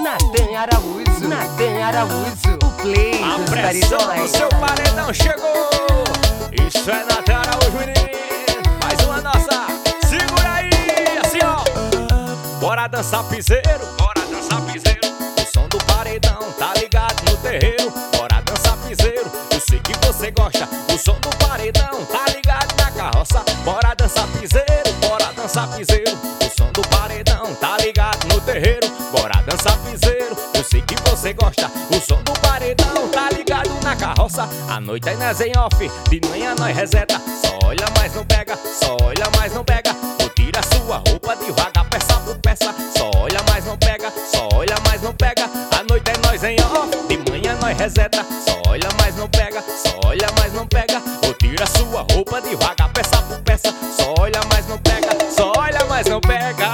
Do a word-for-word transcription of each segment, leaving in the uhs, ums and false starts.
Natan Araújo, Natan Araújo, o play A dos pressão do paredões. seu paredão chegou. Isso é Natan Araújo, menino. Mais uma nossa. Segura aí, assim ó. Bora dançar piseiro, bora dançar piseiro. O som do paredão tá ligado no terreiro. Bora dançar piseiro, eu sei que você gosta. O som do paredão tá ligado na carroça. Bora dançar piseiro, bora dançar piseiro. O som do paredão tá ligado no terreiro. Bora dançar piseiro, eu sei que você gosta. O som do paredão tá ligado na carroça. A noite é nós em off, de manhã nós reseta. Só olha, mas não pega, só olha, mas não pega. Ou tira sua roupa devagar, peça por peça. Só olha, mas não pega, só olha, mas não pega. A noite é nós em off, de manhã nós reseta. Só olha, mas não pega, só olha, mas não pega. Ou tira sua roupa devagar, peça por peça. Só olha, mas não pega, só olha, mas não pega.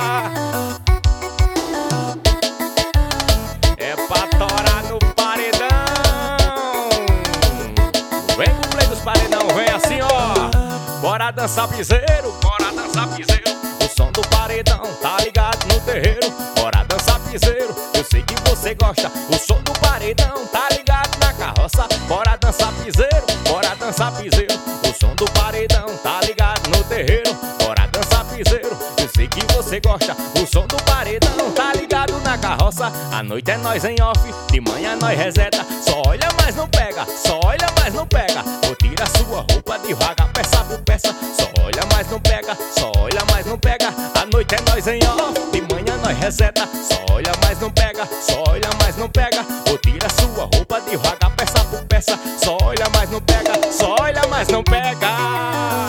É pra torar no paredão. Vem com o play dos paredão, vem assim ó. Bora dançar piseiro, bora dançar piseiro. O som do paredão tá ligado no terreiro. Bora dançar piseiro, eu sei que você gosta. O som do paredão tá ligado na carroça. Bora dançar piseiro, bora dançar piseiro. O som do paredão tá ligado no terreiro. Bora dançar piseiro, eu sei que você gosta. O som do paredão tá ligado na carroça. A noite é nós em off, de manhã nós reseta. Só olha, mas não pega, só olha, mas não pega. Ou tira sua roupa devagar, peça por peça. Só olha, mas não pega, só olha, mas não pega. A noite é nós em off, de manhã nós reseta. Só olha, mas não pega, só olha, mas não pega. Ou tira sua roupa devagar, peça por peça. Só olha, mas não pega, só olha, mas não pega.